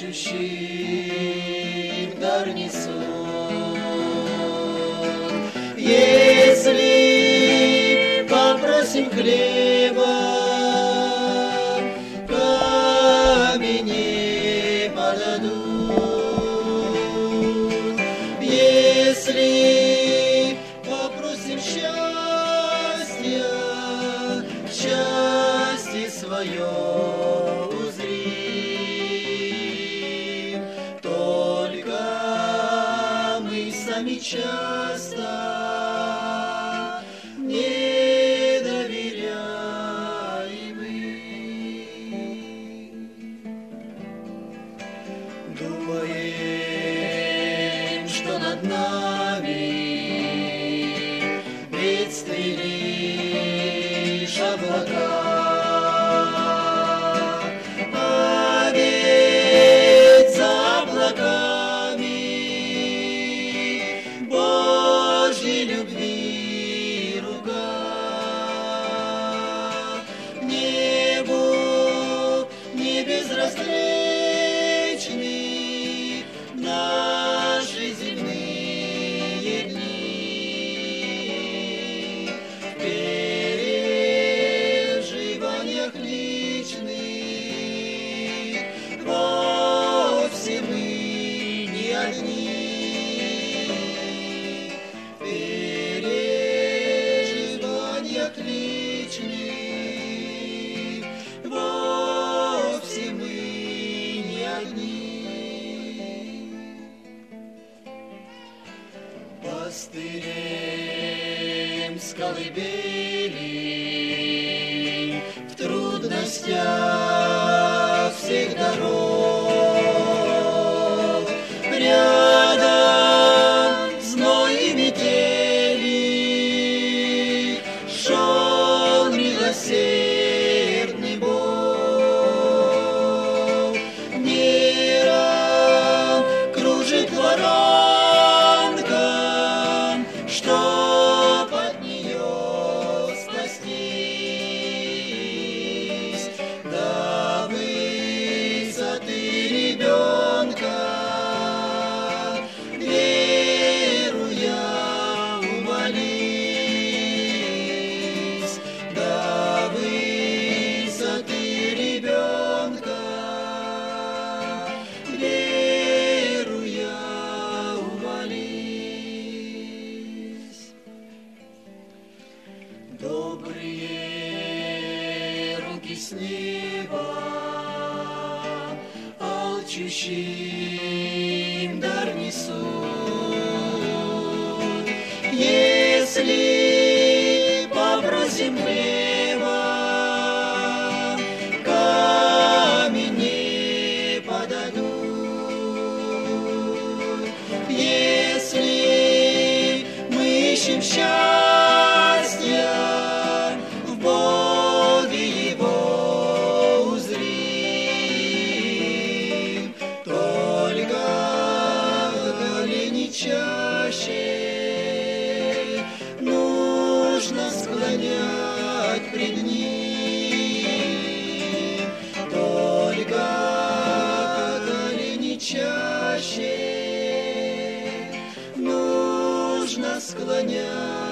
алчущим дар несут. Если попросим хлеба, камни подадут. Если попросим счастья, счастье свое узрим. Только мы сами часто не доверяем им. Думаем, что над нами бедствий лишь облака, а ведь за облаками Божьей любви рука. Небу не безразличны наши земные дни. В переживаниях личных вовсе мы не одни. В переживаниях личных вовсе мы не одни. Пастырем с колыбели в трудностях всех дорог, рядом зной и метели шел милосердный Бог. Мира кружит воронка, чтоб от нее спастись. До высоты ребенка веруя умолись. До высоты ребенка веруя умолись. Добрые руки с неба алчущим дар несут. Если попросим хлеба, камни подадут. Если мы ищем счастья, в Боге его узрим. Только колени чаще нужно склонять пред ним. Только колени чаще нужно склонять